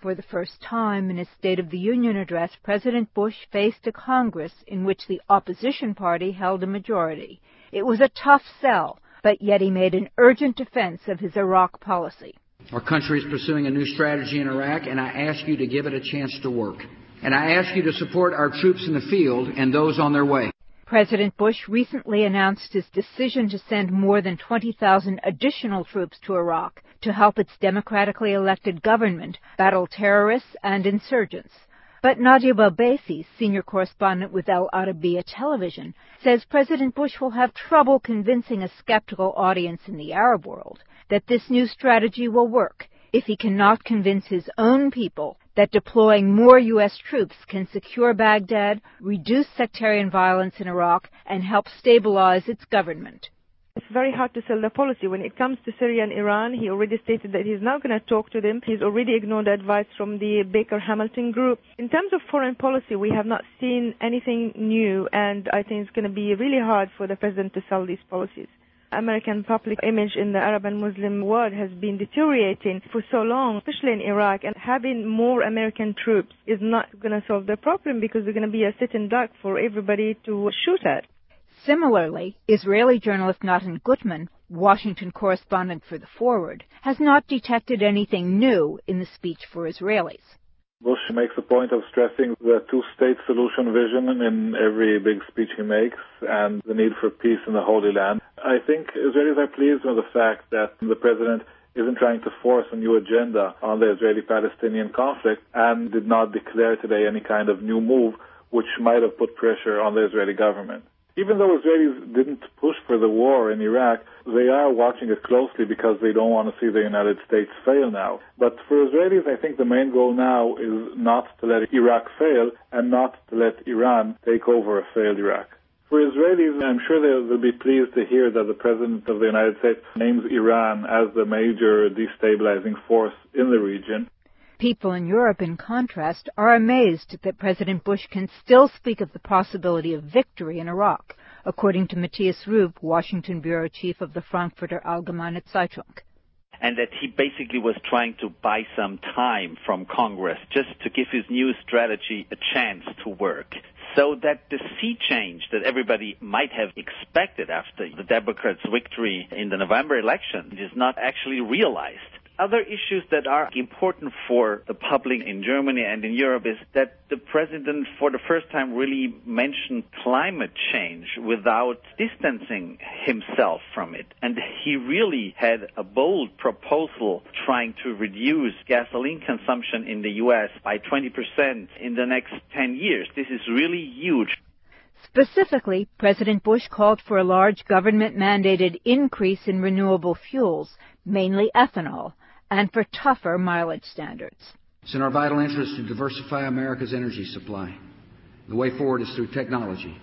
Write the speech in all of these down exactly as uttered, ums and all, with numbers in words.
For the first time in his State of the Union address, President Bush faced a Congress in which the opposition party held a majority. It was a tough sell, but yet he made an urgent defense of his Iraq policy. Our country is pursuing a new strategy in Iraq, and I ask you to give it a chance to work. And I ask you to support our troops in the field and those on their way. President Bush recently announced his decision to send more than twenty thousand additional troops to Iraq to help its democratically elected government battle terrorists and insurgents. But Nadia Balbasi, senior correspondent with Al Arabiya Television, says President Bush will have trouble convincing a skeptical audience in the Arab world that this new strategy will work if he cannot convince his own people that deploying more U S troops can secure Baghdad, reduce sectarian violence in Iraq, and help stabilize its government. It's very hard to sell the policy. When it comes to Syria and Iran, he already stated that he's not going to talk to them. He's already ignored advice from the Baker-Hamilton group. In terms of foreign policy, we have not seen anything new, and I think it's going to be really hard for the president to sell these policies. American public image in the Arab and Muslim world has been deteriorating for so long, especially in Iraq, and having more American troops is not going to solve the problem because they're going to be a sitting duck for everybody to shoot at. Similarly, Israeli journalist Natan Gutman, Washington correspondent for The Forward, has not detected anything new in the speech for Israelis. Bush makes a point of stressing the two-state solution vision in every big speech he makes and the need for peace in the Holy Land. I think Israelis are pleased with the fact that the president isn't trying to force a new agenda on the Israeli-Palestinian conflict and did not declare today any kind of new move which might have put pressure on the Israeli government. Even though Israelis didn't push for the war in Iraq, they are watching it closely because they don't want to see the United States fail now. But for Israelis, I think the main goal now is not to let Iraq fail and not to let Iran take over a failed Iraq. For Israelis, I'm sure they will be pleased to hear that the President of the United States names Iran as the major destabilizing force in the region. People in Europe, in contrast, are amazed that President Bush can still speak of the possibility of victory in Iraq, according to Matthias Rube, Washington bureau chief of the Frankfurter Allgemeine Zeitung. And that he basically was trying to buy some time from Congress just to give his new strategy a chance to work. So that the sea change that everybody might have expected after the Democrats' victory in the November election is not actually realized. Other issues that are important for the public in Germany and in Europe is that the president for the first time really mentioned climate change without distancing himself from it. And he really had a bold proposal trying to reduce gasoline consumption in the U S by twenty percent in the next ten years. This is really huge. Specifically, President Bush called for a large government-mandated increase in renewable fuels, mainly ethanol, and for tougher mileage standards. It's in our vital interest to diversify America's energy supply. The way forward is through technology.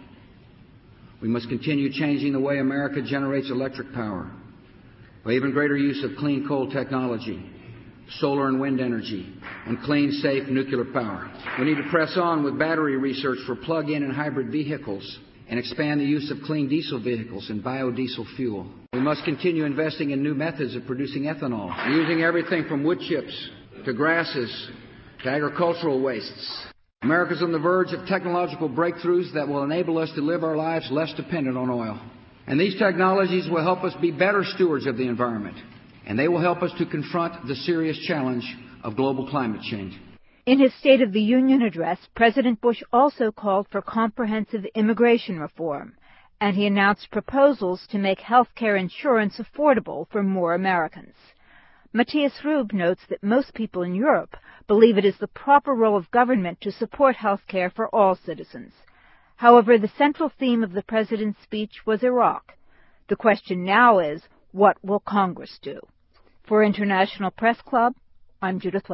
We must continue changing the way America generates electric power by even greater use of clean coal technology, solar and wind energy, and clean, safe nuclear power. We need to press on with battery research for plug-in and hybrid vehicles and expand the use of clean diesel vehicles and biodiesel fuel. We must continue investing in new methods of producing ethanol, using everything from wood chips to grasses to agricultural wastes. America's on the verge of technological breakthroughs that will enable us to live our lives less dependent on oil. And these technologies will help us be better stewards of the environment, and they will help us to confront the serious challenge of global climate change. In his State of the Union address, President Bush also called for comprehensive immigration reform, and he announced proposals to make health care insurance affordable for more Americans. Matthias Rube notes that most people in Europe believe it is the proper role of government to support health care for all citizens. However, the central theme of the president's speech was Iraq. The question now is, what will Congress do? For International Press Club, I'm Judith